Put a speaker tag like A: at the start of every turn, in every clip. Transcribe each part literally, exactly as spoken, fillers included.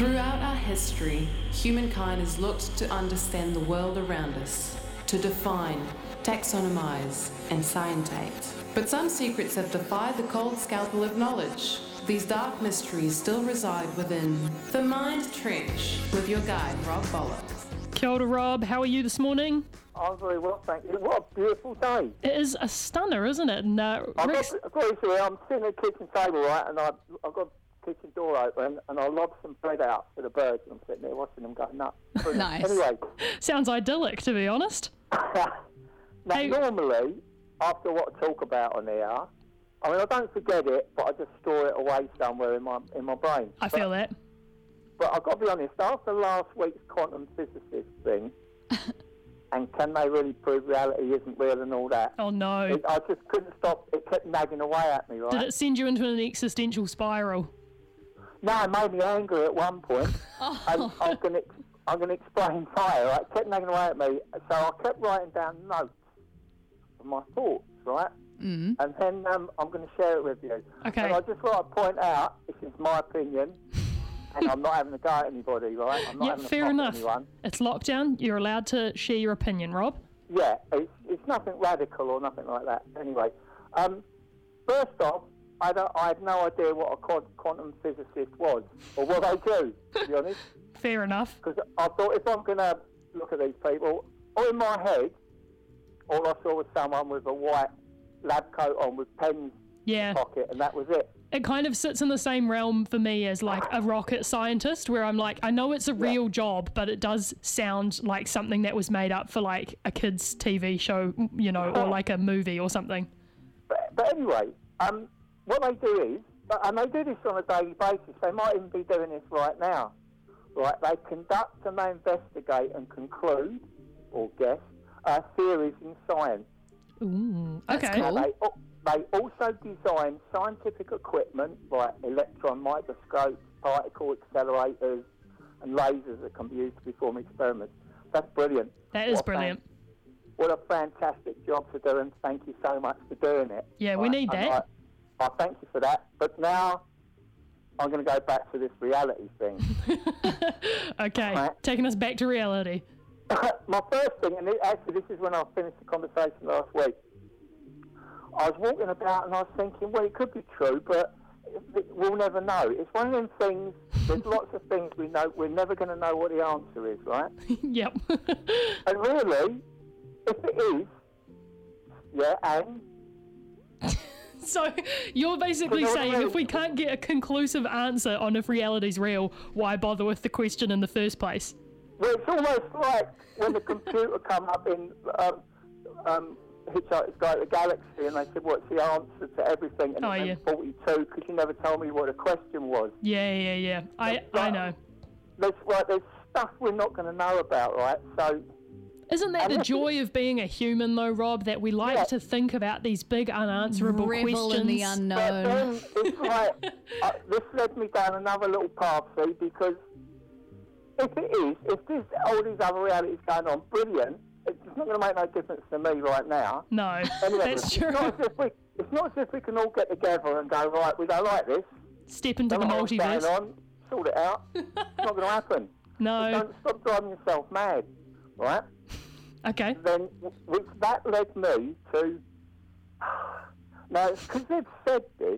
A: Throughout our history, humankind has looked to understand the world around us, to define, taxonomize, and scientate. But some secrets have defied the cold scalpel of knowledge. These dark mysteries still reside within the Mind Trench with your guide, Rob Bollocks.
B: Kia ora, Rob. How are you this morning?
C: I'm very well, thank you. What a beautiful day.
B: It is a stunner, isn't it? And, uh,
C: I've
B: Rex...
C: got, I've got this here. I'm sitting at the kitchen table, right, and I've, I've got the kitchen door open, and I lob some bread out for the birds, and I'm sitting there watching them go nuts.
D: Nice.
C: Anyway.
B: Sounds idyllic, to be honest.
C: now,
B: hey.
C: Normally, after what I talk about on here, I mean, I don't forget it, but I just store it away somewhere in my in my brain.
B: I
C: but,
B: feel that.
C: But I've got to be honest, after last week's quantum physicist thing, and can they really prove reality isn't real and all that?
B: Oh, no.
C: It, I just couldn't stop. It kept nagging away at me, right?
B: Did it send you into an existential spiral?
C: No, it made me angry at one point.
D: Oh.
C: And I'm going to I'm going to explain why, right? It kept nagging away at me. So I kept writing down notes of my thoughts, right?
D: Mm.
C: And then um, I'm going to share it with you.
B: Okay.
C: And I just want to point out, this is my opinion, and I'm not having a go at anybody, right? I'm not
B: Yeah,
C: having a
B: fair
C: pop at
B: enough.
C: anyone.
B: It's lockdown. You're allowed to share your opinion, Rob.
C: Yeah, it's, it's nothing radical or nothing like that. Anyway, um, first off, I, don't, I had no idea what a quant- quantum physicist was, or what they do, to be honest.
B: Fair enough.
C: Because I thought if I'm going to look at these people, or in my head, all I saw was someone with a white lab coat on with pens
B: Yeah.
C: in the pocket, and that was it.
B: It kind of sits in the same realm for me as like a rocket scientist, where I'm like, I know it's a real job, but it does sound like something that was made up for like a kid's T V show, you know, or like a movie or something.
C: But, but anyway, um, what they do is, and they do this on a daily basis, they might even be doing this right now, right? They conduct and they investigate and conclude, or guess, uh, theories in science.
B: Ooh,
D: That's
B: okay.
D: cool.
C: Now, they, they also design scientific equipment like electron microscopes, particle accelerators, and lasers that can be used to perform experiments. That's brilliant.
B: That is
C: What a
B: brilliant.
C: fan- what a fantastic job to do, and thank you so much for doing it.
B: Yeah, we need
C: and
B: that.
C: I, I thank you for that. But now I'm going to go back to this reality thing.
B: Okay,
C: Right.
B: taking us back to reality.
C: My first thing, and it, actually this is when I finished the conversation last week, I was walking about and I was thinking, well, it could be true, but we'll never know. It's one of them things, there's lots of things we know, we're never going to know what the answer is, right?
B: Yep.
C: And really, if it is, yeah, and...
B: So you're basically
C: You know what I
B: saying
C: mean?
B: if we can't get a conclusive answer on if reality's real, why bother with the question in the first place?
C: Well, it's almost like when the computer come up in um, um, Hitchhiker's Guide to the Galaxy, and they said, what's the answer to everything? And
B: Oh,
C: it
B: yeah.
C: meant forty-two, because you never told me what the question was.
B: Yeah, yeah, yeah. I I know.
C: There's, right, there's stuff we're not going to know about, right? So,
B: Isn't that
C: And
B: the
C: this is-
B: joy of being a human, though, Rob? That we like
C: Yeah.
B: to think about these big unanswerable
D: Revel
B: questions.
D: in the
C: but
D: unknown.
C: then it's like, uh, this led me down another little path, see, because if it is, if there's all these other realities going on, brilliant, it's not going to make no difference to me right now.
B: No,
C: Anyway,
B: that's
C: it's
B: true.
C: Not as if we, it's not as if we can all get together and go, right, we don't like this.
B: Step into the
C: Don't know what's going
B: multiverse.
C: on, sort it out. It's not going to happen.
B: No.
C: Don't stop driving yourself mad, right?
B: Okay.
C: Then, which that led me to. Now, because they've said this,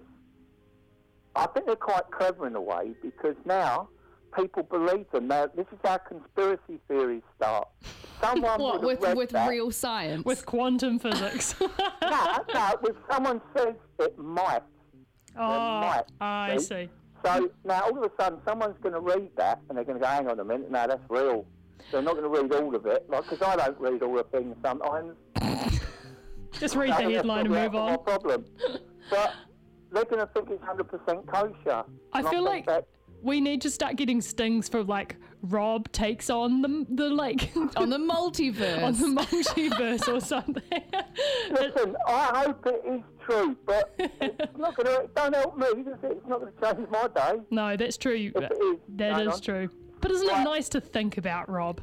C: I think they're quite clever in a way, because now people believe them. Now, this is how conspiracy theories start. Someone
D: What,
C: would have
D: with,
C: read
D: with
C: that.
D: real science?
B: With quantum physics.
C: No, no, if someone says it might.
B: Oh,
C: might,
B: I
C: see?
B: see.
C: So now all of a sudden someone's going to read that and they're going to go, hang on a minute, no, that's real. They're not going to read all of it, like, because I don't read all the things sometimes.
B: Just read the
C: No, that's
B: headline and
C: not
B: move
C: my
B: on.
C: problem. But they're going to think it's one hundred percent kosher.
B: I
C: And
B: feel
C: think
B: like
C: that,
B: we need to start getting stings for like Rob takes on the the like
D: On the multiverse.
B: on the multiverse or something.
C: listen, I hope it is true, but it's not going to, don't help me, does it? It's not going to change my day.
B: No, that's true.
C: If it is,
B: That
C: hang
B: is
C: on.
B: true. But isn't it
C: Right.
B: nice to think about, Rob?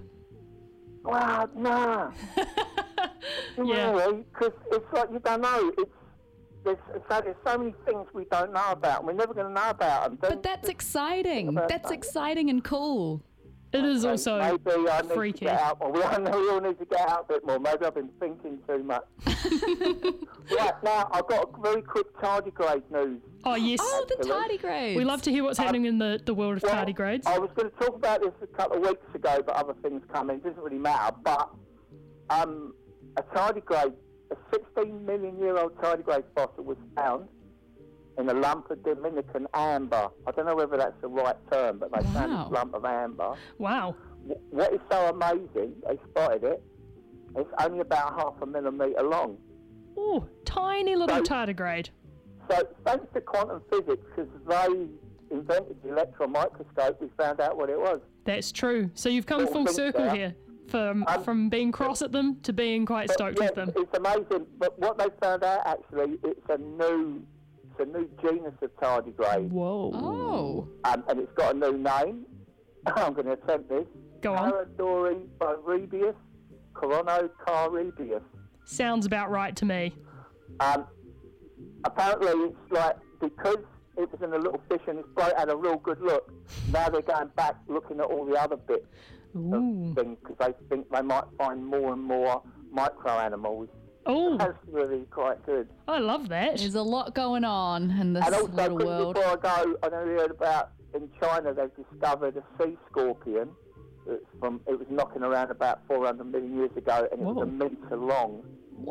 C: Well, nah.
B: Yeah.
C: Really, because it's like you don't know. It's there's, so there's so many things we don't know about, and we're never going to know about them.
D: But that's exciting. That's exciting and cool.
B: It is also
C: Maybe I need
B: freaky.
C: to get out more. We all need to get out a bit more. Maybe I've been thinking too much. Right, now, I've got a very quick tardigrade news.
B: Oh, yes.
D: Oh, the
C: Actually.
D: tardigrades.
B: We love to hear what's happening in the, the world of
C: Well,
B: tardigrades.
C: I was going to talk about this a couple of weeks ago, but other things come in. It doesn't really matter. But um, a tardigrade, a sixteen million year old tardigrade fossil was found in a lump of Dominican amber. I don't know whether that's the right term, but they found
D: Wow.
C: this lump of amber.
B: Wow.
C: W- what is so amazing, they spotted it, it's only about half a millimetre long.
B: Oh, tiny little
C: So-
B: tardigrade.
C: So thanks to quantum physics, because they invented the electron microscope, we found out what it was.
B: That's true. So you've come
C: Little
B: full
C: things
B: circle
C: there.
B: here. From,
C: Um,
B: from being cross at them to being quite
C: But,
B: stoked
C: yeah,
B: with them.
C: It's amazing. But what they found out, actually, it's a new, it's a new genus of tardigrade.
B: Whoa.
D: Oh.
C: Um, and it's got a new name. I'm going to attempt this.
B: Go on.
C: Paradoriborebius coronocaribius.
B: Sounds about right to me.
C: Um, apparently, it's like, because it was in a little fish and this bloke had a real good look, now they're going back looking at all the other bits
B: Ooh.
C: of things because they think they might find more and more micro animals.
B: Oh,
C: That's really quite good.
B: I love that.
D: There's a lot going on in this
C: And also,
D: little
C: quick
D: world.
C: before I go, I know you heard about in China they've discovered a sea scorpion. It's from it was knocking around about four hundred million years ago, and it was
B: Whoa.
C: a metre long.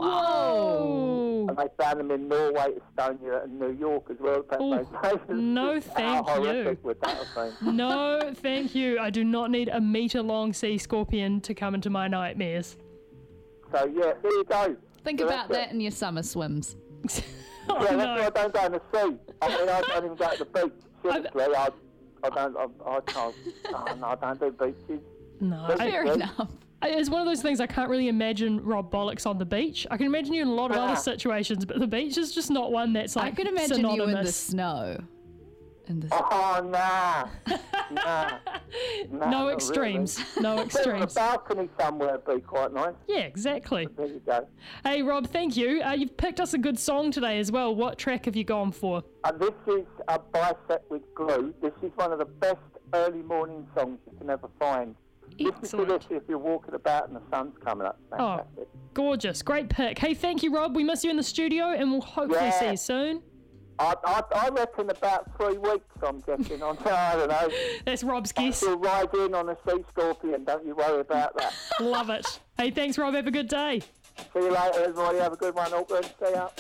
B: Whoa.
C: And they found them in Norway, Estonia, and New York as well.
B: Ooh, no, thank
C: How
B: you.
C: horrific would that have been?
B: No, thank you. I do not need a metre long sea scorpion to come into my nightmares.
C: So yeah, there you go.
D: Think
C: So
D: about
C: that's
D: that
C: it.
D: in your summer swims.
B: Oh,
C: Yeah, that's
B: no.
C: why I don't go in the sea. I mean, I don't even go to the beach. Seriously, I, I don't, I, I can't. Oh, no, I don't do beaches.
B: No,
C: That's
B: I-
D: Fair
C: Right.
D: enough.
B: I- it's one of those things I can't really imagine Rob Bollocks on the beach. I can imagine you in a lot of
C: Ah.
B: other situations, but the beach is just not one that's like
D: I could imagine you in the
B: synonymous.
D: snow. In the
C: Oh, nah. nah. nah
B: No
C: not
B: extremes.
C: Really.
B: No
C: Sit on a
B: extremes.
C: balcony somewhere would be quite nice.
B: Yeah, exactly.
C: There you go.
B: Hey, Rob, thank you. Uh, you've picked us a good song today as well. What track have you gone for?
C: And this is a Bicep with Glue. This is one of the best early morning songs you can ever find. Listen to
B: Excellent.
C: this if you're walking about and the sun's coming up. Fantastic.
B: Gorgeous. Great pick. Hey, thank you, Rob. We miss you in the studio, and we'll hopefully
C: Yeah.
B: see you soon.
C: I, I, I reckon about three weeks, I'm guessing. On, I don't know.
B: That's Rob's guess.
C: You'll ride in on a sea scorpion, don't you worry about that.
B: Love it. Hey, thanks, Rob. Have a good day.
C: See you later, everybody. Have a good one, Auckland. See ya.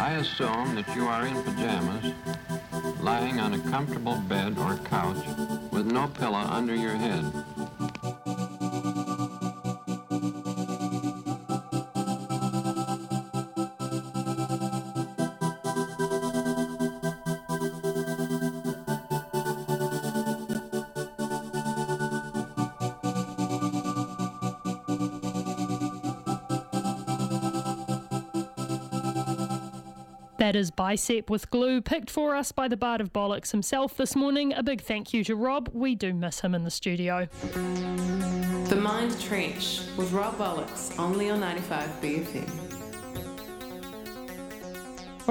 E: I assume that you are in pajamas, lying on a comfortable bed or couch with no pillow under your head.
B: That is Bicep with Glue, picked for us by the Bard of Bollocks himself this morning. A big thank you to Rob. We do miss him in the studio.
A: The Mind Trench with Rob Bollocks, only on ninety-five B F M.